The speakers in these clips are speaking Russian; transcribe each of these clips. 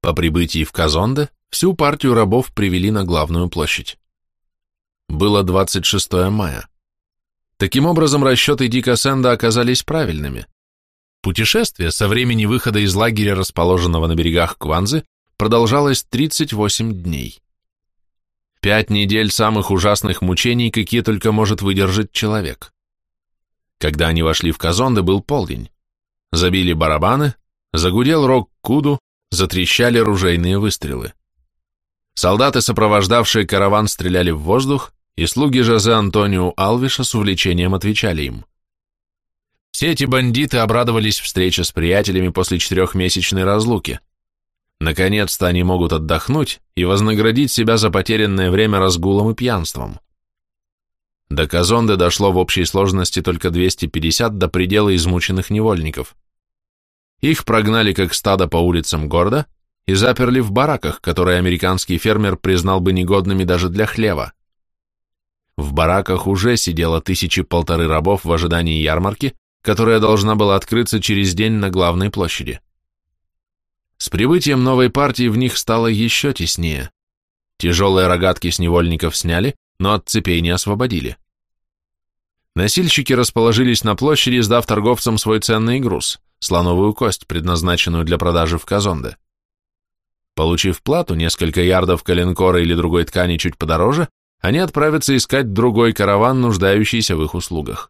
По прибытии в Казонде всю партию рабов привели на главную площадь. Было 26 мая. Таким образом, расчеты Дика Сэнда оказались правильными. Путешествие со времени выхода из лагеря, расположенного на берегах Кванзы, продолжалось 38 дней. 5 недель самых ужасных мучений, какие только может выдержать человек. Когда они вошли в Казонде, был полдень. Забили барабаны, загудел рог Куду, затрещали ружейные выстрелы. Солдаты, сопровождавшие караван, стреляли в воздух, и слуги Жозе Антонио Алвиша с увлечением отвечали им. Все эти бандиты обрадовались встрече с приятелями после 4-месячной разлуки. Наконец-то они могут отдохнуть и вознаградить себя за потерянное время разгулом и пьянством. До Казонде дошло в общей сложности только 250 до предела измученных невольников. Их прогнали как стадо по улицам города и заперли в бараках, которые американский фермер признал бы негодными даже для хлева. В бараках уже сидело 1000-1500 рабов в ожидании ярмарки, которая должна была открыться через день на главной площади. С прибытием новой партии в них стало еще теснее. Тяжелые рогатки с невольников сняли, но от цепей не освободили. Носильщики расположились на площади, сдав торговцам свой ценный груз – слоновую кость, предназначенную для продажи в Казонде. Получив плату, несколько ярдов коленкора или другой ткани чуть подороже, они отправятся искать другой караван, нуждающийся в их услугах.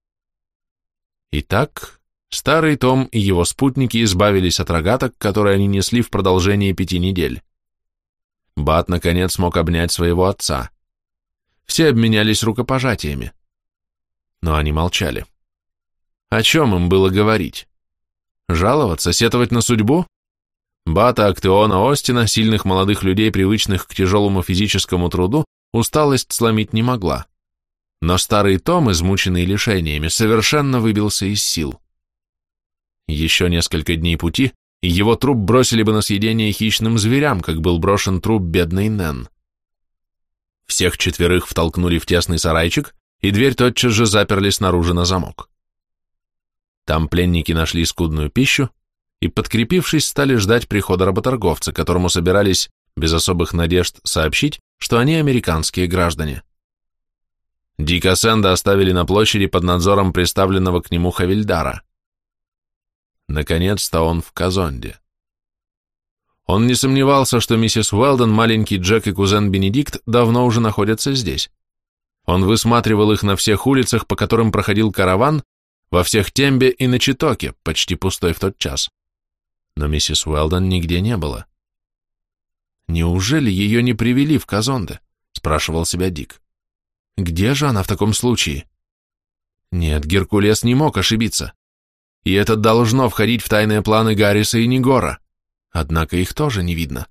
Итак, старый Том и его спутники избавились от рогаток, которые они несли в продолжении 5 недель. Бат, наконец, смог обнять своего отца. Все обменялись рукопожатиями. Но они молчали. О чем им было говорить? Жаловаться, сетовать на судьбу? Бата, Актеона, Остина, сильных молодых людей, привычных к тяжелому физическому труду, усталость сломить не могла. Но старый Том, измученный лишениями, совершенно выбился из сил. Еще несколько дней пути, и его труп бросили бы на съедение хищным зверям, как был брошен труп бедной Нэн. Всех 4 втолкнули в тесный сарайчик, и дверь тотчас же заперли снаружи на замок. Там пленники нашли скудную пищу и, подкрепившись, стали ждать прихода работорговца, которому собирались, без особых надежд, сообщить, что они американские граждане. Дика Сэнда оставили на площади под надзором приставленного к нему хавильдара. Наконец-то он в Казонде. Он не сомневался, что миссис Уэлдон, маленький Джек и кузен Бенедикт давно уже находятся здесь. Он высматривал их на всех улицах, по которым проходил караван, во всех Тембе и на Читоке, почти пустой в тот час. Но миссис Уэлдон нигде не было. «Неужели ее не привели в Казонде?» — спрашивал себя Дик. «Где же она в таком случае?» Нет, Геркулес не мог ошибиться. И это должно входить в тайные планы Гарриса и Нигора. Однако их тоже не видно.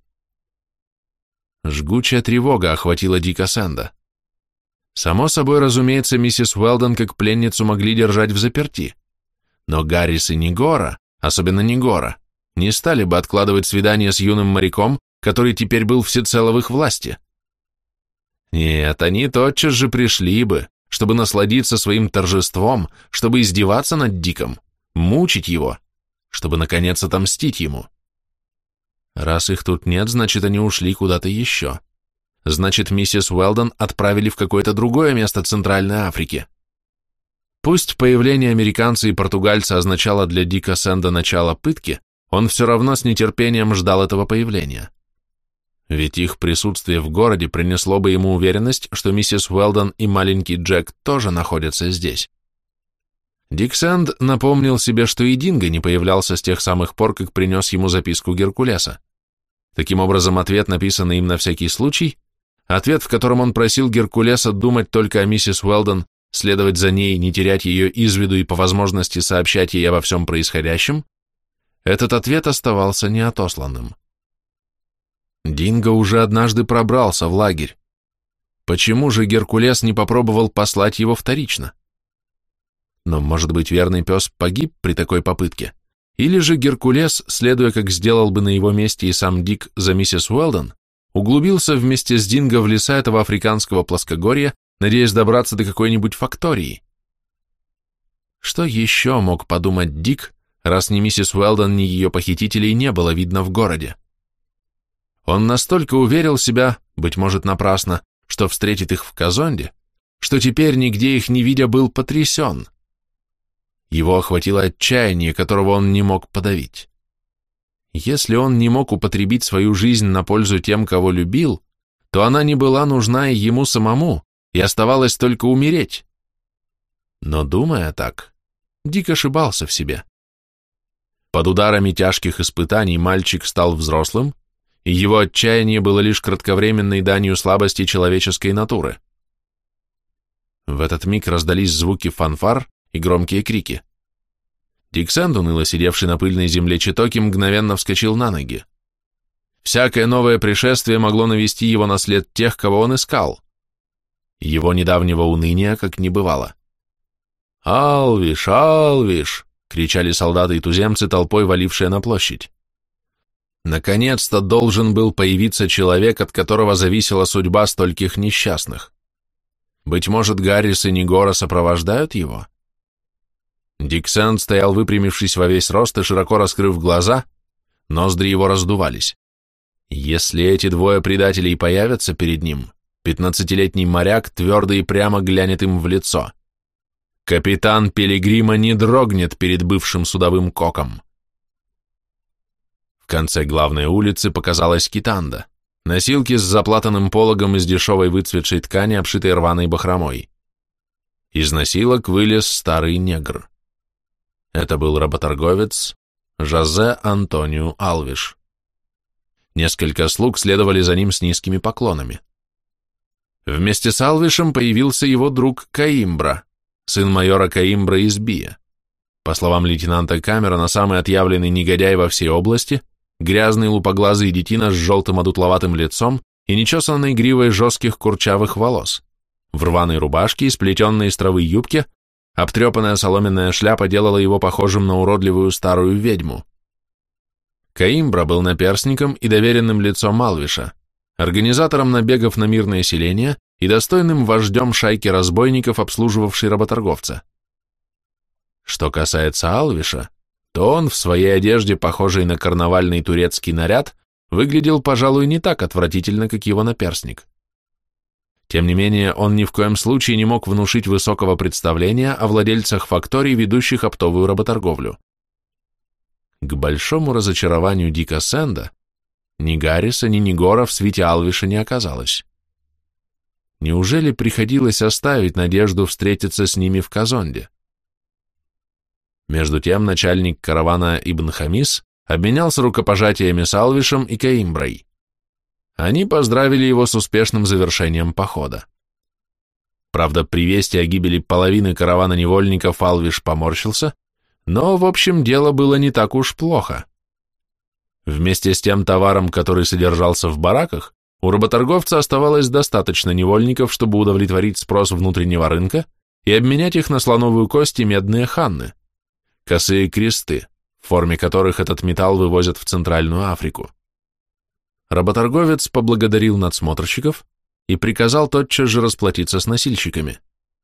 Жгучая тревога охватила Дика Сэнда. Само собой, разумеется, миссис Уэлдон как пленницу могли держать взаперти. Но Гаррис и Нигора, особенно Нигора, не стали бы откладывать свидание с юным моряком, который теперь был всецело в их власти. Нет, они тотчас же пришли бы, чтобы насладиться своим торжеством, чтобы издеваться над Диком, мучить его, чтобы, наконец, отомстить ему. Раз их тут нет, значит, они ушли куда-то еще. Значит, миссис Уэлдон отправили в какое-то другое место Центральной Африки. Пусть появление американца и португальца означало для Дика Сэнда начало пытки, он все равно с нетерпением ждал этого появления. Ведь их присутствие в городе принесло бы ему уверенность, что миссис Уэлдон и маленький Джек тоже находятся здесь. Дик Сэнд напомнил себе, что и Динго не появлялся с тех самых пор, как принес ему записку Геркулеса. Таким образом, ответ, написанный им на всякий случай, ответ, в котором он просил Геркулеса думать только о миссис Уэлдон, следовать за ней, не терять ее из виду и по возможности сообщать ей обо всем происходящем, этот ответ оставался неотосланным. Динго уже однажды пробрался в лагерь. Почему же Геркулес не попробовал послать его вторично? Но, может быть, верный пес погиб при такой попытке? Или же Геркулес, следуя, как сделал бы на его месте и сам Дик за миссис Уэлдон, углубился вместе с Динго в леса этого африканского плоскогорья, надеясь добраться до какой-нибудь фактории? Что еще мог подумать Дик, раз ни миссис Уэлдон, ни ее похитителей не было видно в городе? Он настолько уверил себя, быть может напрасно, что встретит их в Казонде, что теперь, нигде их не видя, был потрясен. Его охватило отчаяние, которого он не мог подавить. Если он не мог употребить свою жизнь на пользу тем, кого любил, то она не была нужна и ему самому, и оставалось только умереть. Но, думая так, Дик ошибался в себе. Под ударами тяжких испытаний мальчик стал взрослым, и его отчаяние было лишь кратковременной данью слабости человеческой натуры. В этот миг раздались звуки фанфар и громкие крики. Дик Сэнд, уныло сидевший на пыльной земле Читоки, мгновенно вскочил на ноги. Всякое новое пришествие могло навести его на след тех, кого он искал. Его недавнего уныния как не бывало. «Алвиш! Алвиш!» — кричали солдаты и туземцы, толпой валившие на площадь. Наконец-то должен был появиться человек, от которого зависела судьба стольких несчастных. Быть может, Гаррис и Нигора сопровождают его? Дик Сэнд стоял, выпрямившись во весь рост и широко раскрыв глаза, ноздри его раздувались. Если эти двое предателей появятся перед ним, 15-летний моряк твердо и прямо глянет им в лицо. Капитан Пилигрима не дрогнет перед бывшим судовым коком. В конце главной улицы показалась Китанда, носилки с заплатанным пологом из дешевой выцветшей ткани, обшитой рваной бахромой. Из носилок вылез старый негр. Это был работорговец Жозе Антонио Алвиш. Несколько слуг следовали за ним с низкими поклонами. Вместе с Алвишем появился его друг Коимбра, сын майора Коимбра из Бия. По словам лейтенанта Камерона, самый отъявленный негодяй во всей области, грязный лупоглазый детина с желтым одутловатым лицом и нечесанной гривой жестких курчавых волос, в рваной рубашке и сплетенной из травы юбке, обтрепанная соломенная шляпа делала его похожим на уродливую старую ведьму. Коимбра был наперсником и доверенным лицом Алвиша, организатором набегов на мирное селение и достойным вождем шайки разбойников, обслуживавшей работорговца. Что касается Алвиша, то он в своей одежде, похожей на карнавальный турецкий наряд, выглядел, пожалуй, не так отвратительно, как его наперсник. Тем не менее, он ни в коем случае не мог внушить высокого представления о владельцах факторий, ведущих оптовую работорговлю. К большому разочарованию Дика Сэнда ни Гарриса, ни Нигора в свите Алвиша не оказалось. Неужели приходилось оставить надежду встретиться с ними в Казонде? Между тем начальник каравана Ибн Хамис обменялся рукопожатиями с Алвишем и Коимброй. Они поздравили его с успешным завершением похода. Правда, при вести о гибели половины каравана невольников Алвиш поморщился, но, в общем, дело было не так уж плохо. Вместе с тем товаром, который содержался в бараках, у работорговца оставалось достаточно невольников, чтобы удовлетворить спрос внутреннего рынка и обменять их на слоновую кость и медные ханны, косые кресты, в форме которых этот металл вывозят в Центральную Африку. Работорговец поблагодарил надсмотрщиков и приказал тотчас же расплатиться с носильщиками.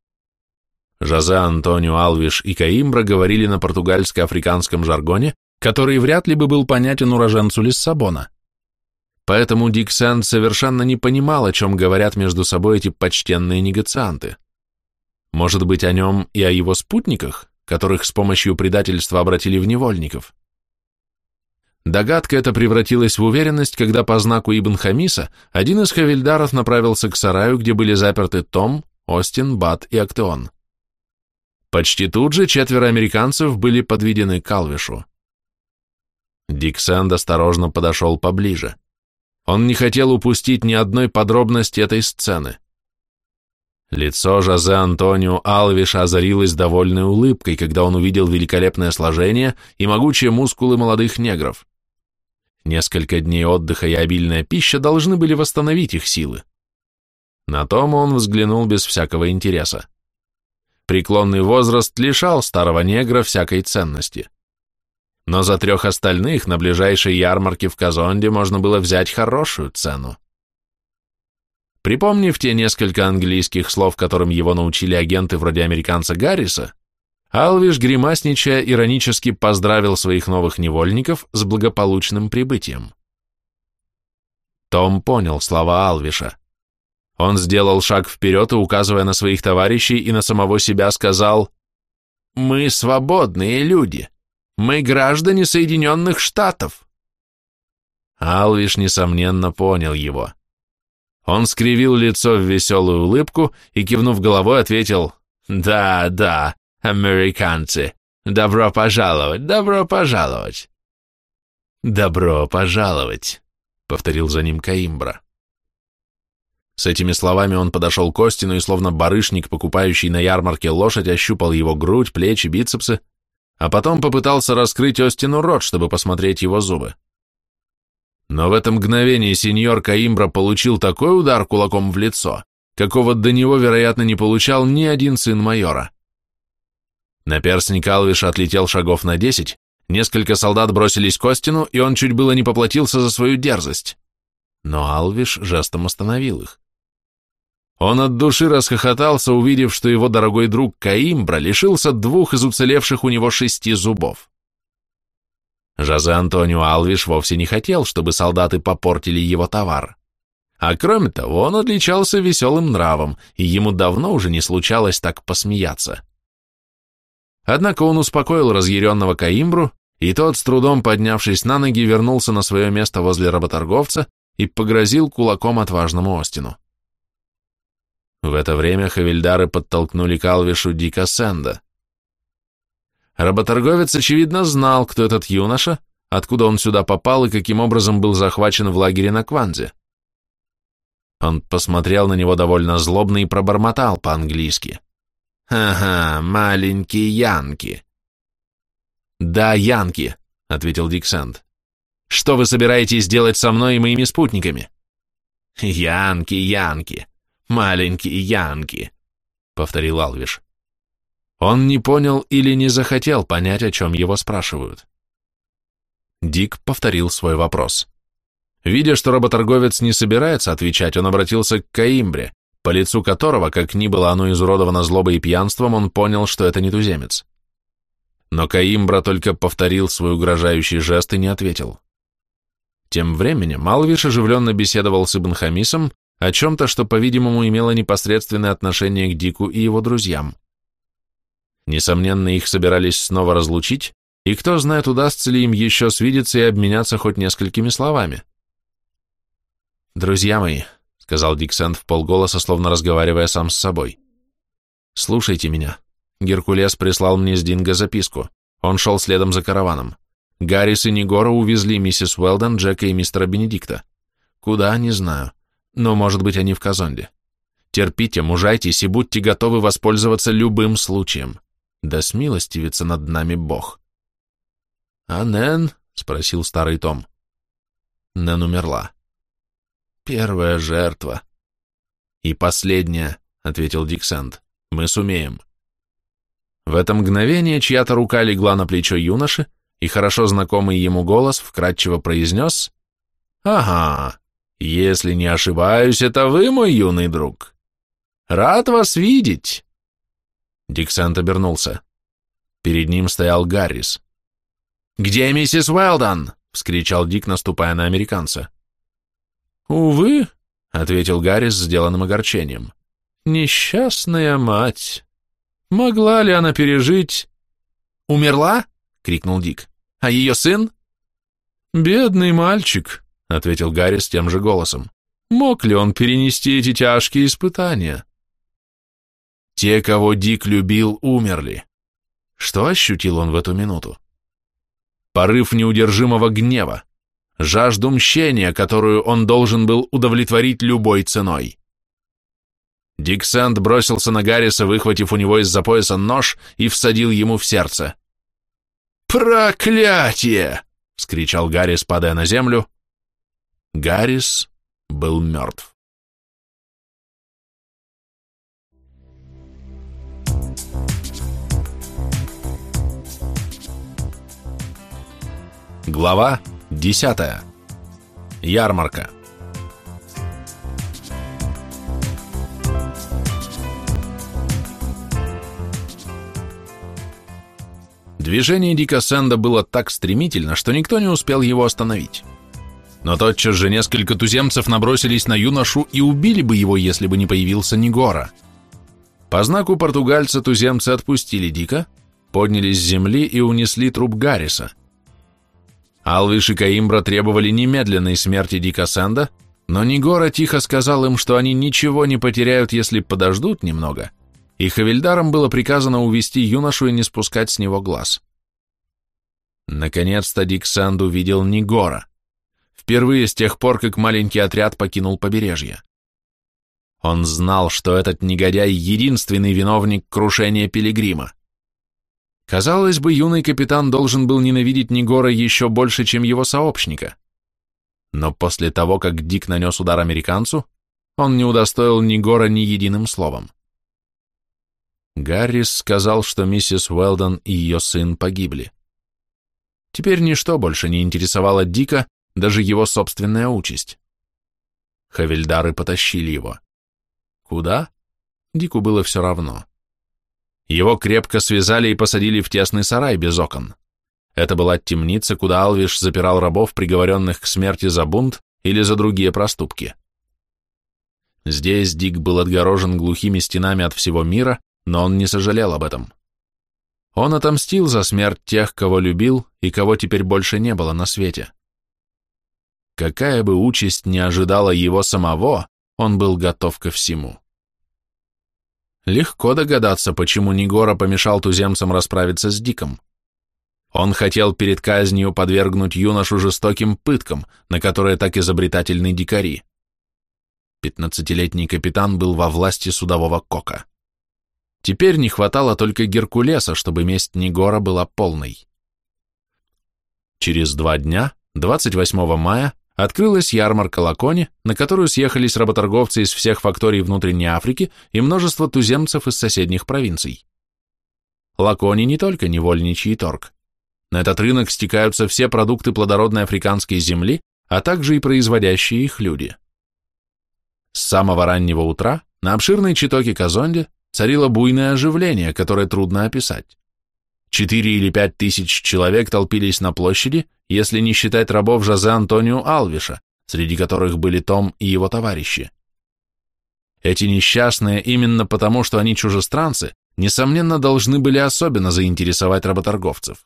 Жозе Антонио Алвиш и Коимбра говорили на португальско-африканском жаргоне, который вряд ли бы был понятен уроженцу Лиссабона. Поэтому Дик Сэнд совершенно не понимал, о чем говорят между собой эти почтенные негацианты. Может быть, о нем и о его спутниках, которых с помощью предательства обратили в невольников? Догадка эта превратилась в уверенность, когда по знаку Ибн Хамиса один из хавильдаров направился к сараю, где были заперты Том, Остин, Бат и Актеон. Почти тут же 4 американцев были подведены к Алвишу. Дик Сэнд осторожно подошел поближе. Он не хотел упустить ни одной подробности этой сцены. Лицо Жозе Антонио Алвиша озарилось довольной улыбкой, когда он увидел великолепное сложение и могучие мускулы молодых негров. Несколько дней отдыха и обильная пища должны были восстановить их силы. На Тома он взглянул без всякого интереса. Преклонный возраст лишал старого негра всякой ценности. Но за 3 остальных на ближайшей ярмарке в Казонде можно было взять хорошую цену. Припомнив те несколько английских слов, которым его научили агенты вроде американца Гарриса, Алвиш, гримасничая, иронически поздравил своих новых невольников с благополучным прибытием. Том понял слова Алвиша. Он сделал шаг вперед и, указывая на своих товарищей и на самого себя, сказал: «Мы свободные люди. Мы граждане Соединенных Штатов». Алвиш, несомненно, понял его. Он скривил лицо в веселую улыбку и, кивнув головой, ответил: «Да, да, американцы, добро пожаловать, добро пожаловать». «Добро пожаловать», — повторил за ним Коимбра. С этими словами он подошел к Остину и, словно барышник, покупающий на ярмарке лошадь, ощупал его грудь, плечи, бицепсы, а потом попытался раскрыть Остину рот, чтобы посмотреть его зубы. Но в это мгновение сеньор Коимбра получил такой удар кулаком в лицо, какого до него, вероятно, не получал ни один сын майора. Наперстник Алвиша отлетел шагов на 10, несколько солдат бросились к Остину, и он чуть было не поплатился за свою дерзость. Но Алвиш жестом остановил их. Он от души расхохотался, увидев, что его дорогой друг Коимбра лишился 2 из уцелевших у него 6 зубов. Жозе Антонио Алвиш вовсе не хотел, чтобы солдаты попортили его товар. А кроме того, он отличался веселым нравом, и ему давно уже не случалось так посмеяться. Однако он успокоил разъяренного Коимбру, и тот, с трудом поднявшись на ноги, вернулся на свое место возле работорговца и погрозил кулаком отважному Остину. В это время хавильдары подтолкнули к Алвишу Дика Сэнда. Работорговец, очевидно, знал, кто этот юноша, откуда он сюда попал и каким образом был захвачен в лагере на Кванзе. Он посмотрел на него довольно злобно и пробормотал по-английски: «Ага, маленький Янки». «Да, Янки», — ответил Дик Сэнд. «Что вы собираетесь делать со мной и моими спутниками?» «Янки, Янки, маленький Янки», — повторил Алвиш. Он не понял или не захотел понять, о чем его спрашивают. Дик повторил свой вопрос. Видя, что работорговец не собирается отвечать, он обратился к Коимбре, по лицу которого, как ни было оно изуродовано злобой и пьянством, он понял, что это не туземец. Но Коимбра только повторил свой угрожающий жест и не ответил. Тем временем Алвиш оживленно беседовал с Ибн Хамисом о чем-то, что, по-видимому, имело непосредственное отношение к Дику и его друзьям. Несомненно, их собирались снова разлучить, и кто знает, удастся ли им еще свидеться и обменяться хоть несколькими словами. «Друзья мои», — сказал Дик Сэнд вполголоса, словно разговаривая сам с собой, — «слушайте меня. Геркулес прислал мне с Динго записку. Он шел следом за караваном. Гаррис и Нигора увезли миссис Уэлдон, Джека и мистера Бенедикта. Куда, не знаю, но, может быть, они в Казонде. Терпите, мужайтесь и будьте готовы воспользоваться любым случаем. Да смилостивится над нами Бог». «А Нэн?» — спросил старый Том. Нэн умерла. «Первая жертва». «И последняя», — ответил Дик Сэнд. «Мы сумеем». В это мгновение чья-то рука легла на плечо юноши, и хорошо знакомый ему голос вкратчиво произнес: «Ага, если не ошибаюсь, это вы, мой юный друг. Рад вас видеть». Дик Сэнд обернулся. Перед ним стоял Гаррис. «Где миссис Уэлдон?» — вскричал Дик, наступая на американца. «Увы», — ответил Гаррис с сделанным огорчением, — «несчастная мать. Могла ли она пережить...» «Умерла?» — крикнул Дик. «А ее сын?» «Бедный мальчик», — ответил Гаррис тем же голосом. «Мог ли он перенести эти тяжкие испытания?» Те, кого Дик любил, умерли. Что ощутил он в эту минуту? Порыв неудержимого гнева, жажду мщения, которую он должен был удовлетворить любой ценой. Дик Сэнд бросился на Гарриса, выхватив у него из-за пояса нож и всадил ему в сердце. «Проклятие!» — вскричал Гаррис, падая на землю. Гаррис был мертв. Глава 10. Ярмарка. Движение Дика Сэнда было так стремительно, что никто не успел его остановить. Но тотчас же несколько туземцев набросились на юношу и убили бы его, если бы не появился Нигора. По знаку португальца туземцы отпустили Дика, подняли с земли и унесли труп Гарриса. Алвиш и Коимбра требовали немедленной смерти Дика Сэнда, но Нигора тихо сказал им, что они ничего не потеряют, если подождут немного, и хавильдарам было приказано увести юношу и не спускать с него глаз. Наконец-то Дик Сэнд увидел Нигора. Впервые с тех пор, как маленький отряд покинул побережье. Он знал, что этот негодяй — единственный виновник крушения Пилигрима. Казалось бы, юный капитан должен был ненавидеть Нигора еще больше, чем его сообщника. Но после того, как Дик нанес удар американцу, он не удостоил Нигора ни единым словом. Гаррис сказал, что миссис Уэлдон и ее сын погибли. Теперь ничто больше не интересовало Дика, даже его собственная участь. Хавильдары потащили его. Куда? Дику было все равно. Его крепко связали и посадили в тесный сарай без окон. Это была темница, куда Алвиш запирал рабов, приговоренных к смерти за бунт или за другие проступки. Здесь Дик был отгорожен глухими стенами от всего мира, но он не сожалел об этом. Он отомстил за смерть тех, кого любил и кого теперь больше не было на свете. Какая бы участь ни ожидала его самого, он был готов ко всему. Легко догадаться, почему Нигора помешал туземцам расправиться с Диком. Он хотел перед казнью подвергнуть юношу жестоким пыткам, на которые так изобретательны дикари. 15-летний капитан был во власти судового кока. Теперь не хватало только Геркулеса, чтобы месть Нигора была полной. Через 2 дня, 28 мая, открылась ярмарка Лакони, на которую съехались работорговцы из всех факторий внутренней Африки и множество туземцев из соседних провинций. Лакони не только невольничий торг. На этот рынок стекаются все продукты плодородной африканской земли, а также и производящие их люди. С самого раннего утра на обширной читоке Казонде царило буйное оживление, которое трудно описать. 4 или 5 тысяч человек толпились на площади, если не считать рабов Жозе Антонио Алвиша, среди которых были Том и его товарищи. Эти несчастные, именно потому, что они чужестранцы, несомненно, должны были особенно заинтересовать работорговцев.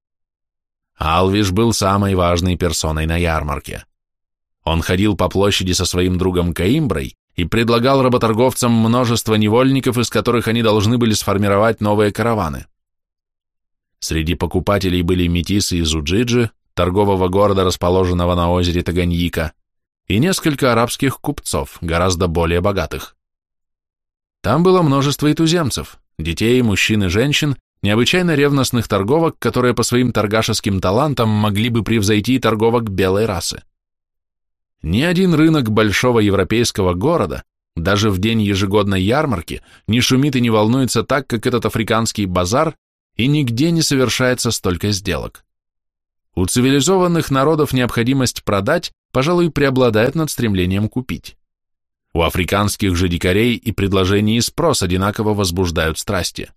Алвиш был самой важной персоной на ярмарке. Он ходил по площади со своим другом Коимброй и предлагал работорговцам множество невольников, из которых они должны были сформировать новые караваны. Среди покупателей были метисы из Уджиджи, торгового города, расположенного на озере Таганьика, и несколько арабских купцов, гораздо более богатых. Там было множество и туземцев, детей, мужчин и женщин, необычайно ревностных торговок, которые по своим торгашеским талантам могли бы превзойти торговок белой расы. Ни один рынок большого европейского города, даже в день ежегодной ярмарки, не шумит и не волнуется так, как этот африканский базар, и нигде не совершается столько сделок. У цивилизованных народов необходимость продать, пожалуй, преобладает над стремлением купить. У африканских же дикарей и предложение и спрос одинаково возбуждают страсти.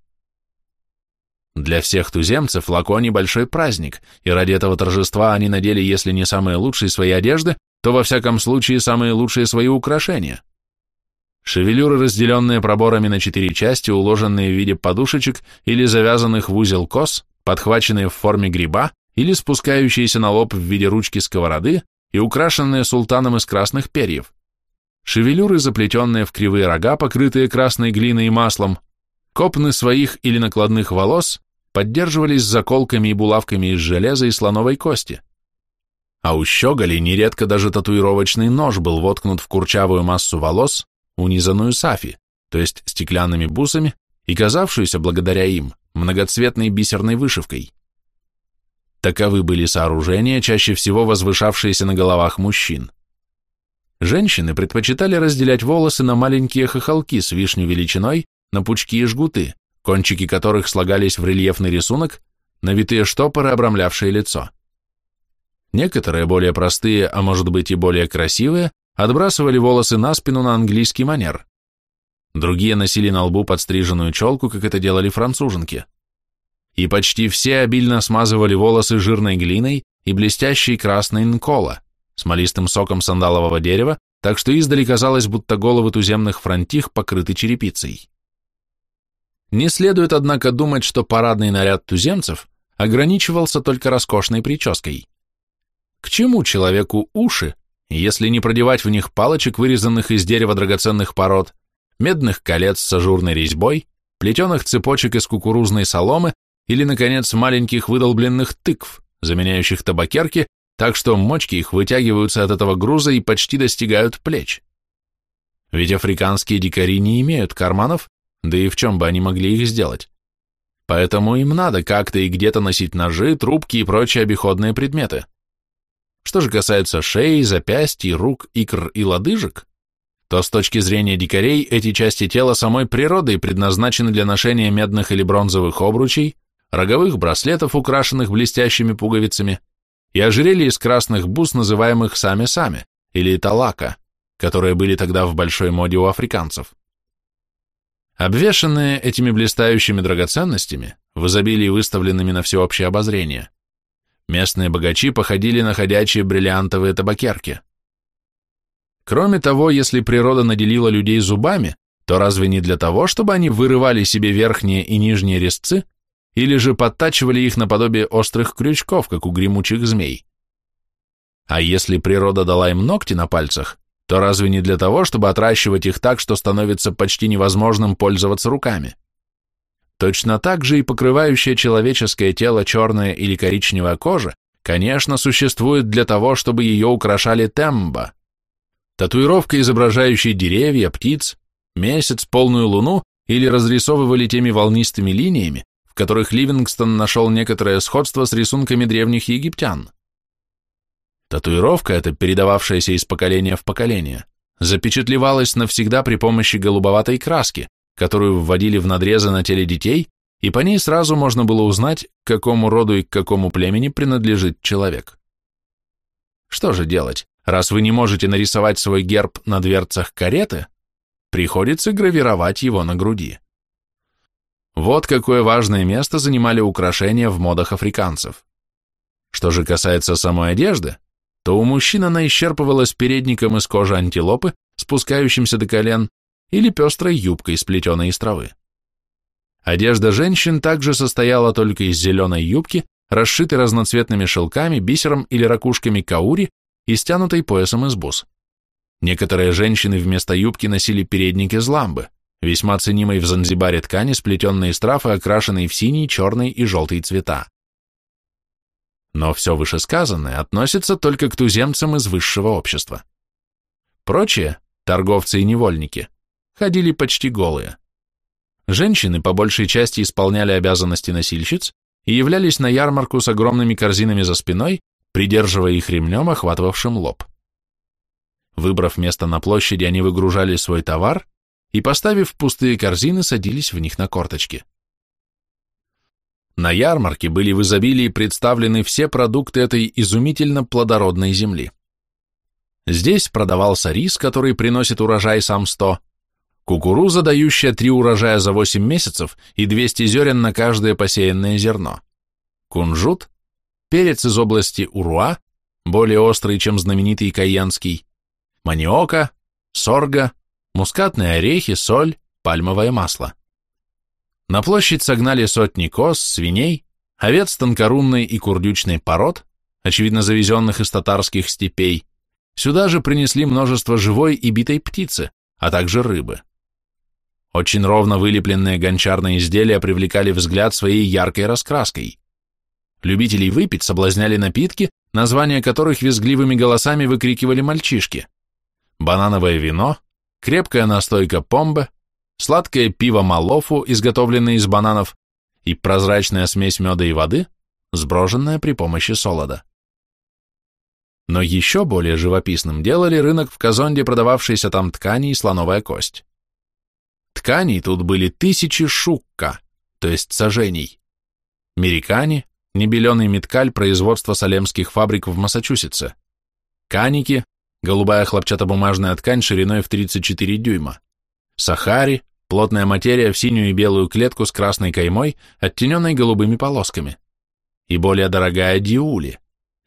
Для всех туземцев Лакони большой праздник, и ради этого торжества они надели, если не самые лучшие свои одежды, то во всяком случае самые лучшие свои украшения. Шевелюры, разделенные проборами на 4 части, уложенные в виде подушечек или завязанных в узел кос, подхваченные в форме гриба или спускающиеся на лоб в виде ручки сковороды и украшенные султаном из красных перьев. Шевелюры, заплетенные в кривые рога, покрытые красной глиной и маслом, копны своих или накладных волос поддерживались заколками и булавками из железа и слоновой кости. А у щеголей нередко даже татуировочный нож был воткнут в курчавую массу волос, унизанную сафи, то есть стеклянными бусами, и казавшуюся, благодаря им, многоцветной бисерной вышивкой. Таковы были сооружения, чаще всего возвышавшиеся на головах мужчин. Женщины предпочитали разделять волосы на маленькие хохолки с вишню величиной, на пучки и жгуты, кончики которых слагались в рельефный рисунок, на витые штопоры, обрамлявшие лицо. Некоторые, более простые, а может быть и более красивые, отбрасывали волосы на спину на английский манер. Другие носили на лбу подстриженную челку, как это делали француженки. И почти все обильно смазывали волосы жирной глиной и блестящей красной нкола, смолистым соком сандалового дерева, так что издали казалось, будто головы туземных франтих покрыты черепицей. Не следует, однако, думать, что парадный наряд туземцев ограничивался только роскошной прической. К чему человеку уши, если не продевать в них палочек, вырезанных из дерева драгоценных пород, медных колец с ажурной резьбой, плетеных цепочек из кукурузной соломы или, наконец, маленьких выдолбленных тыкв, заменяющих табакерки, так что мочки их вытягиваются от этого груза и почти достигают плеч. Ведь африканские дикари не имеют карманов, да и в чем бы они могли их сделать. Поэтому им надо как-то и где-то носить ножи, трубки и прочие обиходные предметы. Что же касается шеи, запястий, рук, икр и лодыжек, то с точки зрения дикарей эти части тела самой природой предназначены для ношения медных или бронзовых обручей, роговых браслетов, украшенных блестящими пуговицами, и ожерелья из красных бус, называемых сами-сами, или талака, которые были тогда в большой моде у африканцев. Обвешанные этими блистающими драгоценностями, в изобилии выставленными на всеобщее обозрение, местные богачи походили на ходячие бриллиантовые табакерки. Кроме того, если природа наделила людей зубами, то разве не для того, чтобы они вырывали себе верхние и нижние резцы, или же подтачивали их наподобие острых крючков, как у гремучих змей? А если природа дала им ногти на пальцах, то разве не для того, чтобы отращивать их так, что становится почти невозможным пользоваться руками? Точно так же и покрывающая человеческое тело черная или коричневая кожа, конечно, существует для того, чтобы ее украшали темба. Татуировка, изображающая деревья, птиц, месяц, полную луну, или разрисовывали теми волнистыми линиями, в которых Ливингстон нашел некоторое сходство с рисунками древних египтян. Татуировка эта, передававшаяся из поколения в поколение, запечатлевалась навсегда при помощи голубоватой краски, которую вводили в надрезы на теле детей, и по ней сразу можно было узнать, к какому роду и к какому племени принадлежит человек. Что же делать, раз вы не можете нарисовать свой герб на дверцах кареты, приходится гравировать его на груди. Вот какое важное место занимали украшения в модах африканцев. Что же касается самой одежды, то у мужчин она исчерпывалась передником из кожи антилопы, спускающимся до колен, или пестрой юбкой, сплетенной из травы. Одежда женщин также состояла только из зеленой юбки, расшитой разноцветными шелками, бисером или ракушками каури и стянутой поясом из бус. Некоторые женщины вместо юбки носили передник из ламбы, весьма ценимой в Занзибаре ткани, сплетенной из трав и окрашенной в синий, черный и желтый цвета. Но все вышесказанное относится только к туземцам из высшего общества. Прочие, торговцы и невольники, ходили почти голые. Женщины по большей части исполняли обязанности носильщиц и являлись на ярмарку с огромными корзинами за спиной, придерживая их ремнем, охватывавшим лоб. Выбрав место на площади, они выгружали свой товар и, поставив пустые корзины, садились в них на корточки. На ярмарке были в изобилии представлены все продукты этой изумительно плодородной земли. Здесь продавался рис, который приносит урожай сам 100, кукуруза, дающая 3 урожая за 8 месяцев и 200 зерен на каждое посеянное зерно, кунжут, перец из области Уруа, более острый, чем знаменитый кайенский, маниока, сорго, мускатные орехи, соль, пальмовое масло. На площадь согнали сотни коз, свиней, овец тонкорунной и курдючной пород, очевидно завезенных из татарских степей. Сюда же принесли множество живой и битой птицы, а также рыбы. Очень ровно вылепленные гончарные изделия привлекали взгляд своей яркой раскраской. Любителей выпить соблазняли напитки, названия которых визгливыми голосами выкрикивали мальчишки. Банановое вино, крепкая настойка помбе, сладкое пиво малофу, изготовленное из бананов, и прозрачная смесь меда и воды, сброженная при помощи солода. Но еще более живописным делали рынок в Казонде, продававшиеся там ткани и слоновая кость. Тканей тут были 1000 шукка, то есть сажений. Мерикани, небеленый меткаль производства салемских фабрик в Массачусетсе. Каники, голубая хлопчатобумажная ткань шириной в 34 дюйма. Сахари, плотная материя в синюю и белую клетку с красной каймой, оттененной голубыми полосками. И более дорогая диули,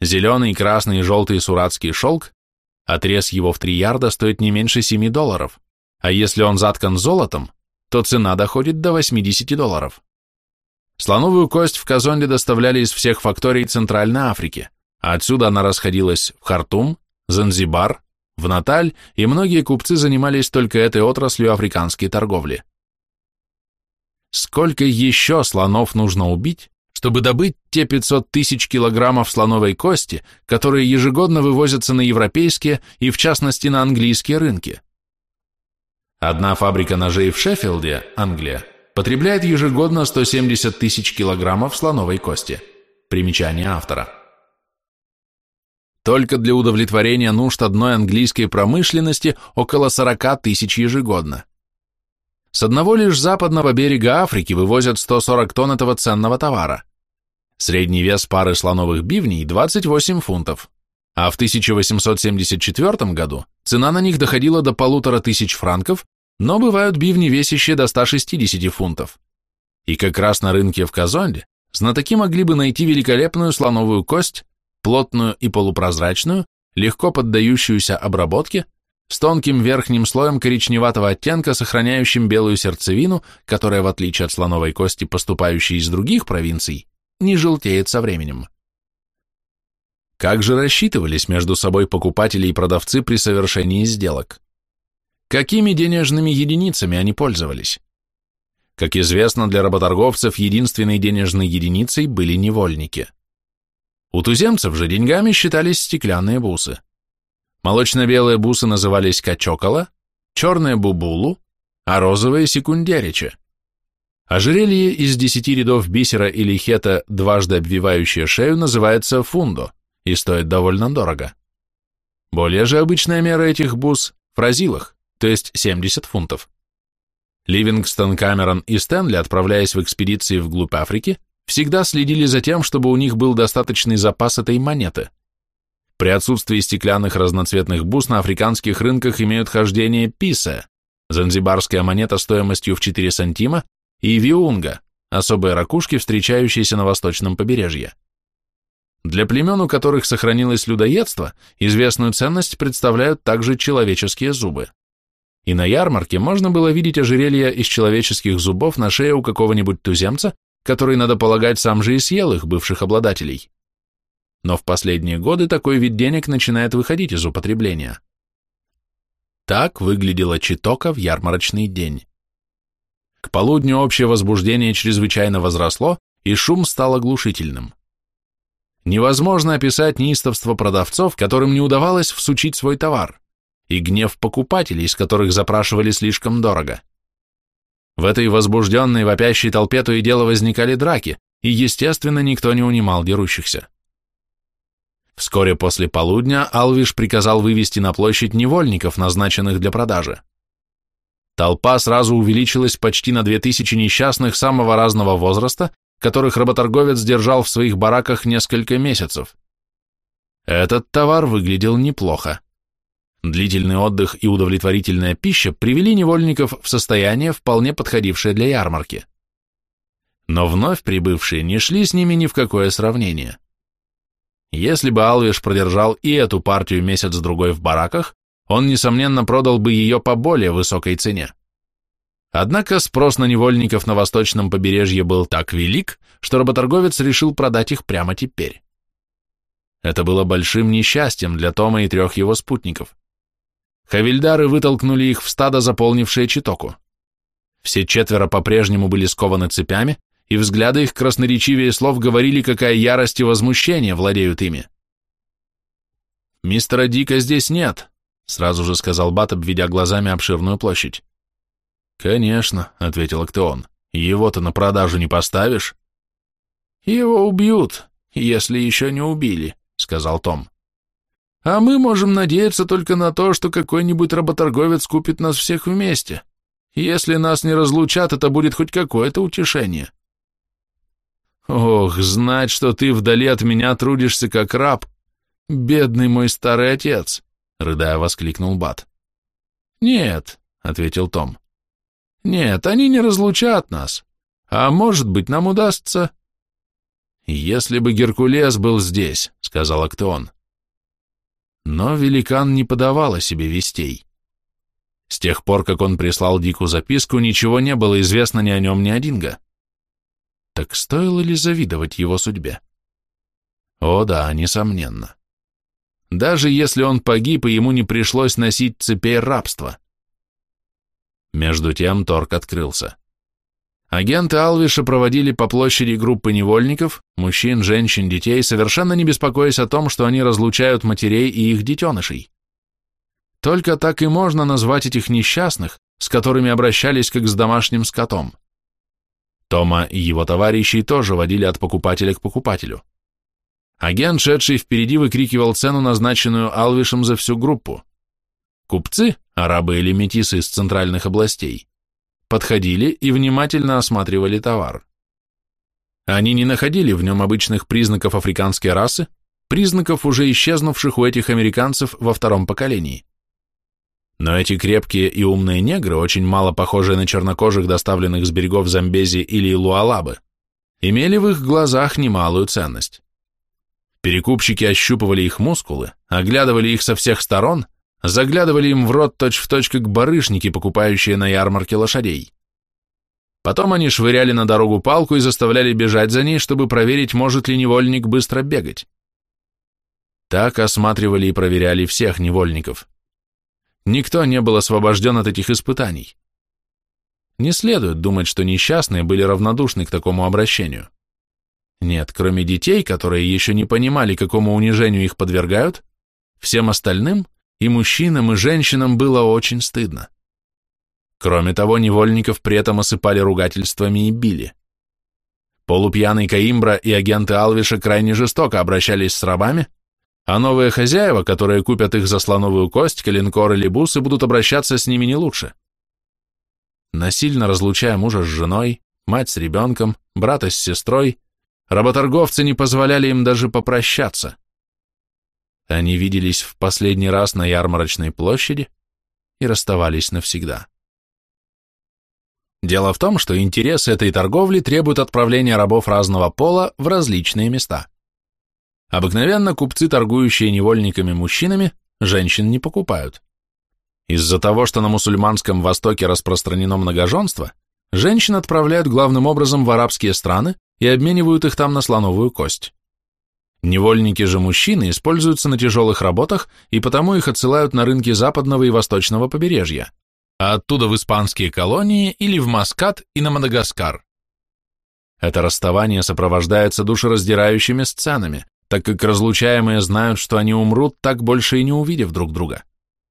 Зеленый, красный и желтый суратский шелк, отрез его в 3 ярда стоит не меньше $7, а если он заткан золотом, то цена доходит до $80. Слоновую кость в Казонде доставляли из всех факторий Центральной Африки, а отсюда она расходилась в Хартум, Занзибар, в Наталь, и многие купцы занимались только этой отраслью африканской торговли. Сколько еще слонов нужно убить, чтобы добыть те 500 тысяч килограммов слоновой кости, которые ежегодно вывозятся на европейские и, в частности, на английские рынки? Одна фабрика ножей в Шеффилде, Англия, потребляет ежегодно 170 тысяч килограммов слоновой кости. Примечание автора. Только для удовлетворения нужд одной английской промышленности около 40 тысяч ежегодно. С одного лишь западного берега Африки вывозят 140 тонн этого ценного товара. Средний вес пары слоновых бивней – 28 фунтов, а в 1874 году цена на них доходила до 1500 франков, но бывают бивни, весящие до 160 фунтов. И как раз на рынке в Казонде знатоки могли бы найти великолепную слоновую кость, плотную и полупрозрачную, легко поддающуюся обработке, с тонким верхним слоем коричневатого оттенка, сохраняющим белую сердцевину, которая, в отличие от слоновой кости, поступающей из других провинций, не желтеет со временем. Как же рассчитывались между собой покупатели и продавцы при совершении сделок? Какими денежными единицами они пользовались? Как известно, для работорговцев единственной денежной единицей были невольники. У туземцев же деньгами считались стеклянные бусы. Молочно-белые бусы назывались качокола, черные – бубулу, а розовые – секундеричи. Ожерелье из 10 рядов бисера или хета, дважды обвивающее шею, называется фундо и стоит довольно дорого. Более же обычная мера этих бус – фразилах, то есть 70 фунтов. Ливингстон, Камерон и Стэнли, отправляясь в экспедиции вглубь Африки, всегда следили за тем, чтобы у них был достаточный запас этой монеты. При отсутствии стеклянных разноцветных бус на африканских рынках имеют хождение писа, занзибарская монета стоимостью в 4 сантима, и виунга, особые ракушки, встречающиеся на восточном побережье. Для племен, у которых сохранилось людоедство, известную ценность представляют также человеческие зубы. И на ярмарке можно было видеть ожерелья из человеческих зубов на шее у какого-нибудь туземца, который, надо полагать, сам же и съел их, бывших обладателей. Но в последние годы такой вид денег начинает выходить из употребления. Так выглядела Читока в ярмарочный день. К полудню общее возбуждение чрезвычайно возросло, и шум стал оглушительным. Невозможно описать неистовство продавцов, которым не удавалось всучить свой товар, и гнев покупателей, с которых запрашивали слишком дорого. В этой возбужденной, вопящей толпе то и дело возникали драки, и, естественно, никто не унимал дерущихся. Вскоре после полудня Алвиш приказал вывести на площадь невольников, назначенных для продажи. Толпа сразу увеличилась почти на 2000 несчастных самого разного возраста, которых работорговец держал в своих бараках несколько месяцев. Этот товар выглядел неплохо. Длительный отдых и удовлетворительная пища привели невольников в состояние, вполне подходившее для ярмарки. Но вновь прибывшие не шли с ними ни в какое сравнение. Если бы Алвиш продержал и эту партию месяц-другой в бараках, он, несомненно, продал бы ее по более высокой цене. Однако спрос на невольников на восточном побережье был так велик, что работорговец решил продать их прямо теперь. Это было большим несчастьем для Тома и 3 его спутников. Хавильдары вытолкнули их в стадо, заполнившее Читоку. Все 4 по-прежнему были скованы цепями, и взгляды их красноречивее слов говорили, какая ярость и возмущение владеют ими. «Мистера Дика здесь нет», — сразу же сказал Бат, обведя глазами обширную площадь. «Конечно», — ответил Актеон, — «его-то на продажу не поставишь?» «Его убьют, если еще не убили», — сказал Том. «А мы можем надеяться только на то, что какой-нибудь работорговец купит нас всех вместе. Если нас не разлучат, это будет хоть какое-то утешение». «Ох, знать, что ты вдали от меня трудишься как раб, бедный мой старый отец», — рыдая воскликнул Бат. «Нет», — ответил Том. «Нет, они не разлучат нас. А может быть, нам удастся...» «Если бы Геркулес был здесь», — сказал Актеон. Но великан не подавал о себе вестей. С тех пор, как он прислал Дику записку, ничего не было известно ни о нем, ни о Динго. Так стоило ли завидовать его судьбе? О да, несомненно. Даже если он погиб, и ему не пришлось носить цепей рабства. Между тем торг открылся. Агенты Алвиша проводили по площади группы невольников, мужчин, женщин, детей, совершенно не беспокоясь о том, что они разлучают матерей и их детенышей. Только так и можно назвать этих несчастных, с которыми обращались как с домашним скотом. Тома и его товарищи тоже водили от покупателя к покупателю. Агент, шедший впереди, выкрикивал цену, назначенную Алвишем за всю группу. Купцы, арабы или метисы из центральных областей, подходили и внимательно осматривали товар. Они не находили в нем обычных признаков африканской расы, признаков, уже исчезнувших у этих американцев во втором поколении. Но эти крепкие и умные негры, очень мало похожие на чернокожих, доставленных с берегов Замбези или Луалабы, имели в их глазах немалую ценность. Перекупщики ощупывали их мускулы, оглядывали их со всех сторон, заглядывали им в рот точь-в-точь, как барышники, покупающие на ярмарке лошадей. Потом они швыряли на дорогу палку и заставляли бежать за ней, чтобы проверить, может ли невольник быстро бегать. Так осматривали и проверяли всех невольников. Никто не был освобожден от этих испытаний. Не следует думать, что несчастные были равнодушны к такому обращению. Нет, кроме детей, которые еще не понимали, какому унижению их подвергают, всем остальным, и мужчинам, и женщинам, было очень стыдно. Кроме того, невольников при этом осыпали ругательствами и били. Полупьяный Коимбра и агенты Алвиша крайне жестоко обращались с рабами, а новые хозяева, которые купят их за слоновую кость, коленкор или бусы, будут обращаться с ними не лучше. Насильно разлучая мужа с женой, мать с ребенком, брата с сестрой, работорговцы не позволяли им даже попрощаться. Они виделись в последний раз на ярмарочной площади и расставались навсегда. Дело в том, что интересы этой торговли требуют отправления рабов разного пола в различные места. Обыкновенно купцы, торгующие невольниками мужчинами, женщин не покупают. Из-за того, что на мусульманском Востоке распространено многоженство, женщин отправляют главным образом в арабские страны и обменивают их там на слоновую кость. Невольники же мужчины используются на тяжелых работах, и потому их отсылают на рынки западного и восточного побережья, а оттуда в испанские колонии или в Маскат и на Мадагаскар. Это расставание сопровождается душераздирающими сценами, так как разлучаемые знают, что они умрут, так больше и не увидев друг друга.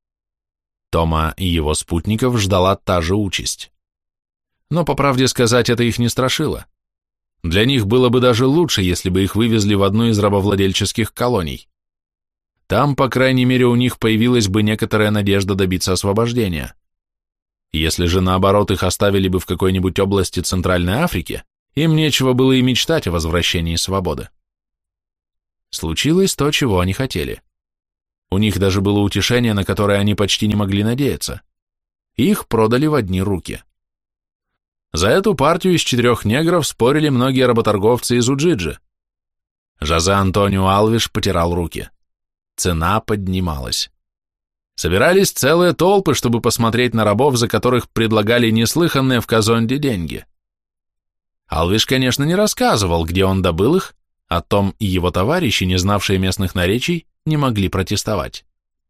Тома и его спутников ждала та же участь. Но, по правде сказать, это их не страшило. Для них было бы даже лучше, если бы их вывезли в одну из рабовладельческих колоний. Там, по крайней мере, у них появилась бы некоторая надежда добиться освобождения. Если же, наоборот, их оставили бы в какой-нибудь области Центральной Африки, им нечего было и мечтать о возвращении свободы. Случилось то, чего они хотели. У них даже было утешение, на которое они почти не могли надеяться. Их продали в одни руки. За эту партию из 4 негров спорили многие работорговцы из Уджиджи. Жозе Антонио Алвиш потирал руки. Цена поднималась. Собирались целые толпы, чтобы посмотреть на рабов, за которых предлагали неслыханные в Казонде деньги. Алвиш, конечно, не рассказывал, где он добыл их, а Том и его товарищи, не знавшие местных наречий, не могли протестовать.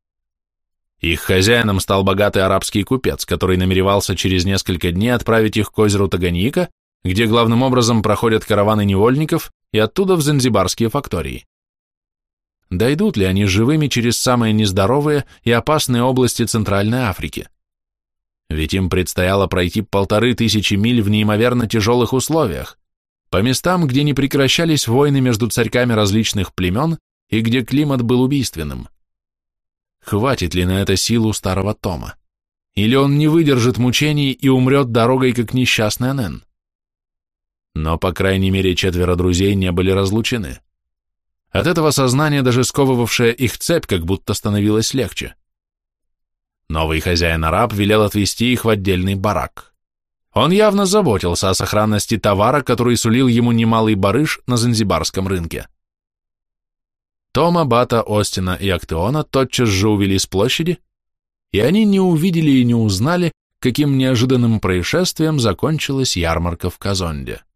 Их хозяином стал богатый арабский купец, который намеревался через несколько дней отправить их к озеру Таганьика, где главным образом проходят караваны невольников, и оттуда в занзибарские фактории. Дойдут ли они живыми через самые нездоровые и опасные области Центральной Африки? Ведь им предстояло пройти 1500 миль в неимоверно тяжелых условиях, по местам, где не прекращались войны между царьками различных племен и где климат был убийственным. Хватит ли на это силу старого Тома? Или он не выдержит мучений и умрет дорогой, как несчастный Анен? Но, по крайней мере, 4 друзей не были разлучены. От этого сознания, даже сковывавшая их цепь, как будто становилась легче. Новый хозяин-араб велел отвезти их в отдельный барак. Он явно заботился о сохранности товара, который сулил ему немалый барыш на занзибарском рынке. Тома, Бата, Остина и Актеона тотчас же увели с площади, и они не увидели и не узнали, каким неожиданным происшествием закончилась ярмарка в Казонде.